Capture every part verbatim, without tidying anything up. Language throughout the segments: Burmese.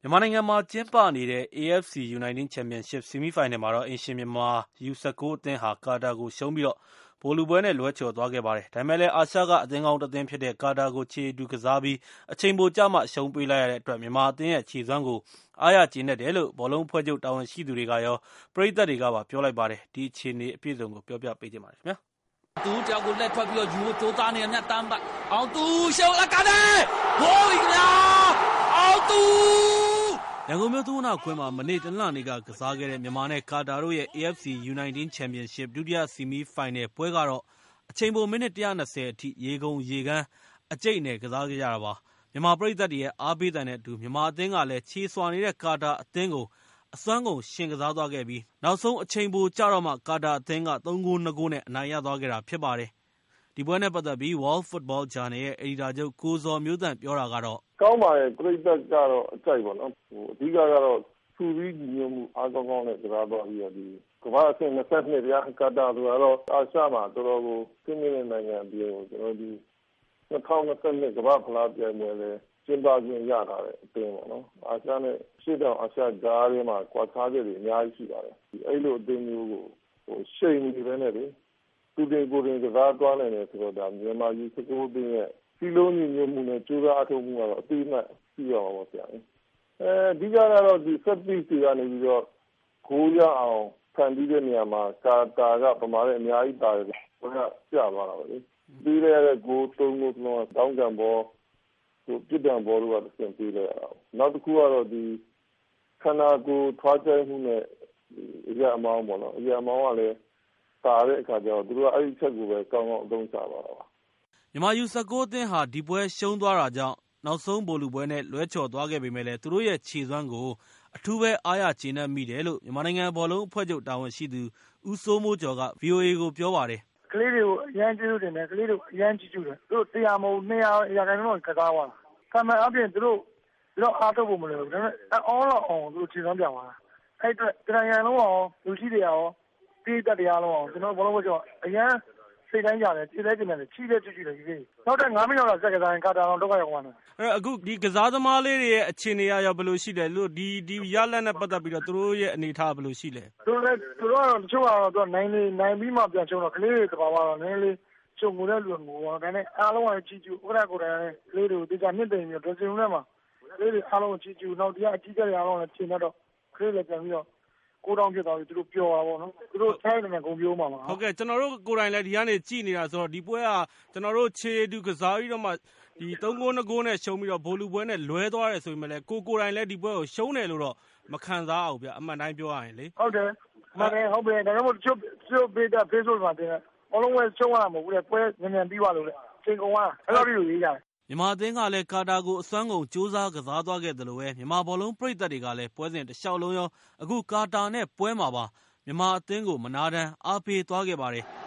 မြန်မာနိုင်ငံမှာကျင်းပနေတဲ့ A F C United Championship ဆီမီဖိုင်နယ်မှာတော့အိမ်ရှင်မြန်မာ ယူ ၁၉ အသင်းဟာကာတာကိုရှုံးပြီးတော့ဗိုလ်လုပွဲနဲ့လွဲချော်သွားခဲ့ပါတယ်။ဒါပေမဲ့လည်းအာရှကအသင်းကောင်းတစ်သင်းဖြစ်တဲ့ကာတာကိုခြေတူကစားပြီးအချိန်ပိုကျမှရှုံးပေးလိုက်ရတဲ့အတွက်မြန်မာအသင်းရဲ့ခြေစွမ်းကိုအားရကျေနပ်တယ်လို့ဘောလုံးအဖွဲ့ချုပ်တာဝန်ရှိသူတွေကရောပရိသတ်တွေကပါပြောလိုက်ပါတယ်။ဒီအခြေအနေအပြည့်အစုံကိုပြောပြပေးချင်ပါတယ်ခင်ဗျာ။သူတယောက်ကိုလက်ထွက်ပြီးတော့ယူဖို့ကြိုးစားနေမြတ်တမ်းပါအောင်သူရှုံးလာတယ်။ဘိုးကြီးများအောင်သူရန်ကုန်မြို့သုဝဏ္ဏကွင်းမှာမနေ့တနင်္လာနေ့ကကစားခဲ့တဲ့မြန်မာနဲ့ကာတာတို့ရဲ့ A F C United Championship ဒုတိယဆီမီဖိုင်နယ်ပွဲကတော့အချိန်ပိုမိနစ်၁၂၀အထိရေကုန်ရေကမ်းအကျိတ်နဲ့ကစားခဲ့ကြတာပါ။မြန်မာပရိသတ်တွေရဲ့အားပေးသံနဲ့အတူမြန်မာအသင်းကလည်းခြေစွာနေတဲ့ကာတာအသင်းကိုအစွမ်းကုန်ရှင်ကစားသွားခဲ့ပြီးနောက်ဆုံးအချိန်ပိုကျတော့မှကာတာအသင်းက၃ဂိုး၂ဂိုးနဲ့အနိုင်ရသွားခဲ့တာဖြစ်ပါတယ်။ဒီပွဲနဲ့ပတ်သက်ပြီး World Football Journal ရဲ့အယ်ဒီတာချုပ်ကိုဇော်မျိုးသန့်ပြောတာကတော့ကောင်းပါရဲ့ပရိသတ်ကတော့အကြိုက်ပါနော်ဟိုအဓိကကတော့သူပြီးညီညွတ်မှုအားကောင်းကောင်းနဲ့ကြားသွားပြီးတော့ဒီကမ္ဘာအဆင့်၂၂ပြားကာတာဆိုတော့အာရှမှာတော်တော်ကိုသိနေတဲ့နိုင်ငံအပြင်ကိုကျွန်တော်ဒီ၂၀၂၂ကမ္ဘာဖလားပြိုင်ပွဲလဲကျင်းပခွင့်ရတာတဲ့အသင်းပေါ့နော်အာရှနဲ့ရှေ့တောင်အာရှဂျားတွေမှာကွာခြားချက်တွေအများကြီးရှိပါတယ်ဒီအဲ့လိုအသင်းမျိုးကိုဟိုရှိန်နေတယ်နဲ့လေသူတင်ကိုယ်တင်ကစားသွားနိုင်တယ်ဆိုတော့ဒါမြန်မာယူ၁၉အသင်းရဲ့စီလုံးညီညွတ်မှုနဲ့ကြိုးစားအထောက်မှုကတော့အတိအမှတ်ရှိရပါပါဗျာအဲဒီ ကတော့ဒီ set piece တွေကနေပြီးတော့ဂိုးရအောင်ဖန်တီးတဲ့နေရာမှာကာတာကပမာနဲ့အများကြီးပါတယ်ဘယ်ကကျသွားတာပဲလေပြီးရတဲ့ဂိုး၃ဂိုးလုံးတောင်းကြံဘောဟိုပြစ်ဒဏ်ဘောတို့ကသင်ပေးလိုက်ရတာနောက်တစ်ခုကတော့ဒီခန္ဓာကိုယ်ထွားကျမှုနဲ့အရာအမောင်းပေါ့နော်အရာအမောင်းကလည်းတာတဲ့အခါကျတော့သူတို့ကအဲ့ဒီချက်ကိုပဲကောင်းကောင်းအသုံးချပါတော့မြန်မာယူ၁၉အသင်းဟာဒီပွဲရှုံးသွားတာကြောင့်နောက်ဆုံးဗိုလ်လုပွဲနဲ့လွဲချော်သွားခဲ့ပေမဲ့လည်းသူတို့ရဲ့ခြေစွမ်းကိုအထူးပဲအားရကျေနပ်မိတယ်လို့မြန်မာနိုင်ငံဘောလုံးအဖွဲ့ချုပ်တာဝန်ရှိသူဦးစိုးမိုးကျော်က ဗွီအိုအေ ကိုပြောပါတယ်။ကလေးတွေကိုအရန်ကျေးဇူးတင်တယ်ကလေးတွေကိုအရန်ကြည့်ကြည့်တယ်သူတို့တရားမဟုတ်၂၀၀ရာခိုင်နှုန်းကစားသွားတာ။ခံမှန်အပြင်သူတို့သူတို့အားထုတ်ဖို့မလိုဘူးဒါပေမဲ့အောင်းလောက်အောင်သူတို့ခြေစွမ်းပြသွားတာ။အဲ့အတွက်တရံရန်လုံးအောင်လူရှိတွေရောပြည်သက်တရားလုံးအောင်ကျွန်တော်ဘောလုံးအဖွဲ့ချုပ်အရန်စိတ်တိုင်းကြတယ်ခြေလဲကျင်တယ်ချီးလဲကြည့်ကြည့်တယ်ဒီကိနောက်တဲ့၅မိနစ်လောက်စက်ကစားရင်ကာတာအောင်တော့ရောက်သွားတယ်အဲ့အခုဒီကစားသမားလေးတွေရဲ့အခြေအနေအရဘယ်လိုရှိလဲလို့ဒီဒီရလက်နဲ့ပတ်သက်ပြီးတော့သူတို့ရဲ့အနေအထားဘယ်လိုရှိလဲသူတို့လည်းသူတို့ကတော့တချို့ကတော့သူကနိုင်နေနိုင်ပြီးမှပြန်ချုံတော့ကလေးတွေတပါပါတော့နည်းနည်းလေးချုံငိုတဲ့လူကငိုတော့ဒါနဲ့အားလုံးကချီကျူဥက္ကဋ္ဌကိုယ်တိုင်ကလေးတွေကိုတေချာနှစ်သိမ့်ပြီးတော့ဒရစင်ထဲမှာကလေးတွေအားလုံးချီကျူနောက်တရားအကြီးကျယ်အားလုံးလည်းချိန်တော့ကလေးလည်းပြန်ပြီးတော့ကိုတောင်းဖြစ်သွားပြီသူတို့ပျော်ပါဘောနော်သူတို့ထိုင်းနေဂုံပြိုးမှာပါဟုတ်ကဲ့ကျွန်တော်တို့ကိုယ်တိုင်လည်းဒီကနေကြည်နေတာဆိုတော့ဒီပွဲကကျွန်တော်တို့ခြေတူကစားပြီးတော့မှဒီ၃ဂိုး၂ဂိုးနဲ့ရှုံးပြီးတော့ဗိုလ်လုပွဲနဲ့လွဲသွားတယ်ဆိုပေမဲ့လည်းကိုကိုယ်တိုင်လည်းဒီပွဲကိုရှုံးတယ်လို့တော့မခံစားအောင်ဗျအမှန်တိုင်းပြောရရင်လေဟုတ်တယ်မှန်တယ်ဟုတ်ပြီဒါကြောင့်မို့ချို့ချို့ပေးတဲ့ Facebook မှာတင်အလုံးဝရှုံးရမှာမဟုတ်ဘူးလေပွဲမြန်မြန်ပြီးသွားလို့လေချိန်ကုန်သွားအဲ့လိုလိုရေးကြတယ်မြန်မာအသင်းကလည်းကာတာကိုအစွမ်းကုန်ကြိုးစားကစားသွားခဲ့တယ်လို့ပဲမြန်မာဘောလုံးပရိသတ်တွေကလည်းပွဲစဉ်တစ်လျှောက်လုံးရောအခုကာတာနဲ့ပွဲမှာပါမြန်မာအသင်းကိုမနာတမ်းအားပေးသွားခဲ့ပါတယ်။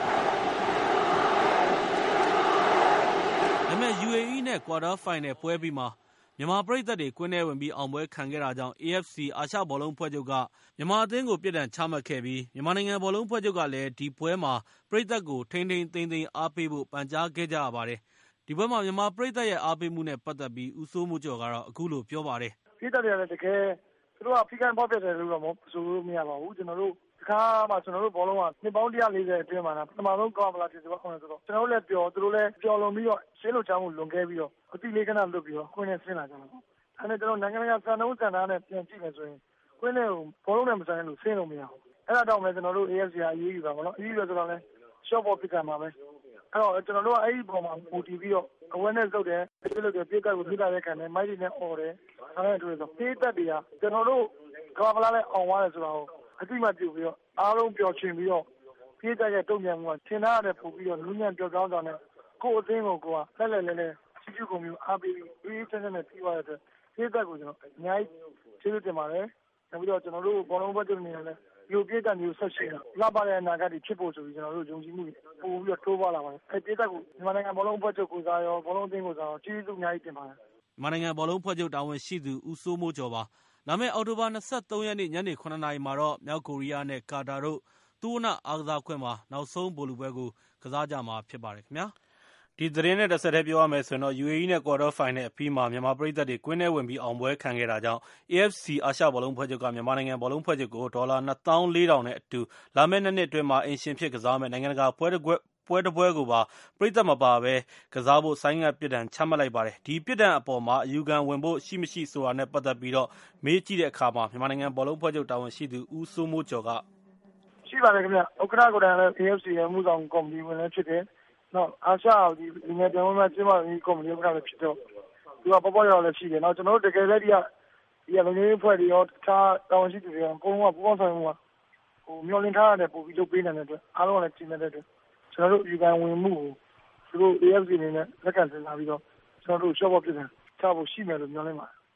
ဒါပေမဲ့ U A E နဲ့ Quarter Final ပွဲပြီးမှာမြန်မာပရိသတ်တွေကွင်းထဲဝင်ပြီးအောင်ပွဲခံခဲ့တာကြောင့် A F C အာရှဘောလုံးအဖွဲ့ချုပ်ကမြန်မာအသင်းကိုပြစ်ဒဏ်ချမှတ်ခဲ့ပြီးမြန်မာနိုင်ငံဘောလုံးအဖွဲ့ချုပ်ကလည်းဒီပွဲမှာပရိသတ်ကိုထိန်းထိန်းသိမ်းသိမ်းအားပေးဖို့ပန်ကြားခဲ့ကြရပါတယ်။ဒီပွဲမှာမြန်မာပရိသတ်ရဲ့အားပေးမှုနဲ့ပတ်သက်ပြီးဦးစိုးမိုးကျော်ကတော့အခုလိုပြောပါတယ်။ပရိသတ်တွေကလည်းတကယ်သူတို့ကဖိကန်ပေါက်ပြတယ်လို့တော့မဆိုလို့မရပါဘူးကျွန်တော်တို့တခါမှကျွန်တော်တို့ဘောလုံးကနှစ်ပေါင်း၁၄၀အတွင်းမှာပထမဆုံးကောင်းမလားဒီဆိုတော့ကျွန်တော်တို့လည်းပျော်သူတို့လည်းပျော်လွန်ပြီးတော့ရှင်းလို့ချောင်းမှုလွန်ခဲ့ပြီးတော့အတိလေးခဏလွတ်ပြီးတော့ခွင်းနဲ့ဆင်းလာကြတာပေါ့အဲ့ဒါကျွန်တော်နိုင်ငံတကာစံနှုန်းစံသားနဲ့ပြန်ကြည့်မယ်ဆိုရင်ခွင်းနဲ့ဘောလုံးနဲ့မဆိုင်လို့ဆင်းလို့မရဘူးအဲ့ဒါတော့မှကျွန်တော်တို့ A F C ကအရေးယူတာပေါ့နော်အရေးယူဆိုတော့လည်း short ball ပြစ်ကမှာပဲအဲ့တော့ကျွန်တော်တို့ကအဲ့ဒီပုံမှာပူတည်ပြီးတော့ awareness လုပ်တယ်ပြစ်လို့ပြစ်ကတ်ကိုပြစ်တာတဲ့ခံတယ်မိုက်တွေနဲ့អော်တယ်အဲ့ဒါတို့ဆိုပြစ်တက်တွေကကျွန်တော်တို့ကဘာလာလဲအောင်သွားတယ်ဆိုတော့အတိမပြုတ်ပြီးတော့အားလုံးပျော်ရွှင်ပြီးတော့ပြည့်တဲ့ရဲ့တုံ့ပြန်မှုကထင်သားရတယ်ပို့ပြီးတော့လူညံ့ပျော်ကောင်းတာနဲ့ကိုယ်အသိကိုကိုကလက်လက်လဲလဲချီးကျူးကုန်မျိုးအားပေးပြီးအေးချမ်းချမ်းနဲ့ပြီးသွားတဲ့အတွက်ပြည့်တဲ့ကိုကျွန်တော်အများကြီးကျေးဇူးတင်ပါတယ်နောက်ပြီးတော့ကျွန်တော်တို့ဘောလုံးဘက်ကနေလည်းဒီပြည့်တဲ့မျိုးဆက်ရှိလာပါတဲ့အနာဂတ်တွေဖြစ်ဖို့ဆိုပြီးကျွန်တော်တို့ယုံကြည်မှုပို့ပြီးတော့တိုးပွားလာပါတယ်အဲပြည့်တဲ့ကိုမြန်မာနိုင်ငံဘောလုံးဘက်ချုပ်ကိုစားရောဘောလုံးအသင်းကိုစားရောကျေးဇူးအများကြီးတင်ပါတယ်မြန်မာနိုင်ငံဘောလုံးဖွဲ့ချုပ်တာဝန်ရှိသူဦးစိုးမိုးကျော်ပါလာမယ့်အောက်တိုဘာ၂၃ရက်နေ့ညနေ၇နာရီမှာတော့မြောက်ကိုရီးယားနဲ့ကာတာတို့သုဝဏအားကစားခွင့်မှာနောက်ဆုံးဗိုလ်လုပွဲကိုကစားကြမှာဖြစ်ပါတယ်ခင်ဗျာဒီသတင်းနဲ့တစ်ဆက်တည်းပြောရမယ်ဆိုရင်တော့ ယူအေအီ နဲ့ Quarter Final အပြီးမှာမြန်မာပရိသတ်တွေကွင်းထဲဝင်ပြီးအောင်ပွဲခံခဲ့တာကြောင့် အေအက်ဖ်စီ အာရှဘောလုံးဖွဲ့ချုပ်ကမြန်မာနိုင်ငံဘောလုံးဖွဲ့ချုပ်ကိုဒေါ်လာနှစ်သောင်းလေးထောင်နဲ့အတူလာမယ့်နှစ်နှစ်အတွင်းမှာအိမ်ရှင်ဖြစ်ကစားမယ့်နိုင်ငံတကာပွဲတစ်ပွဲပွဲတစ်ပွဲကိုပါပရိသတ်မပါဘဲကစားဖို့ဆိုင်းငံ့ပြစ်ဒဏ်ချမှတ်လိုက်ပါတယ်။ဒီပြစ်ဒဏ်အပေါ်မှာအယူခံဝင်ဖို့ရှိမရှိဆိုတာနဲ့ပတ်သက်ပြီးတော့မေးကြည့်တဲ့အခါမှာမြန်မာနိုင်ငံဘောလုံးဖွဲ့ချုပ်တာဝန်ရှိသူဦးစိုးမိုးကျော်ကရှိပါတယ်ခင်ဗျ။ဥက္ကဋ္ဌကိုယ်တိုင်လည်း အေအက်ဖ်စီ ရဲ့မှုဆောင်ကော်မတီဝင်လည်းဖြစ်တယ်။နောက်အာရှဒီလူငယ်ပြန်ဝင်မှကျင်းပရေးကော်မတီဥက္ကဋ္ဌလည်းဖြစ်တော့သူကပေါ်ပေါ်ရောလည်းရှိတယ်။နောက်ကျွန်တော်တို့တကယ်လည်းဒီကဒီကလုံခြုံရေးဖွဲ့တွေရောတခြားတာဝန်ရှိသူတွေရောပုံမှန်ပူးပေါင်းဆောင်ရွက်မှုကဟိုမျှော်လင့်ထားတဲ့ပို့ပြီးလုပ်ပေးနိုင်တဲ့အတွက်အားလုံးလည်းကြည်နေတဲ့အတွက်ကျွန်တော်တို့ယူကန်ဝင်မှုကိုသူတို့ အေအက်ဖ်စီ အနေနဲ့လက်ခံစဉ်းစားပြီးတော့ကျွန်တော်တို့ရှော့ဘော့ပြစ်ဒဏ်ချဖို့ရှိမယ်လို့မျှော်လင့်ပါတယ်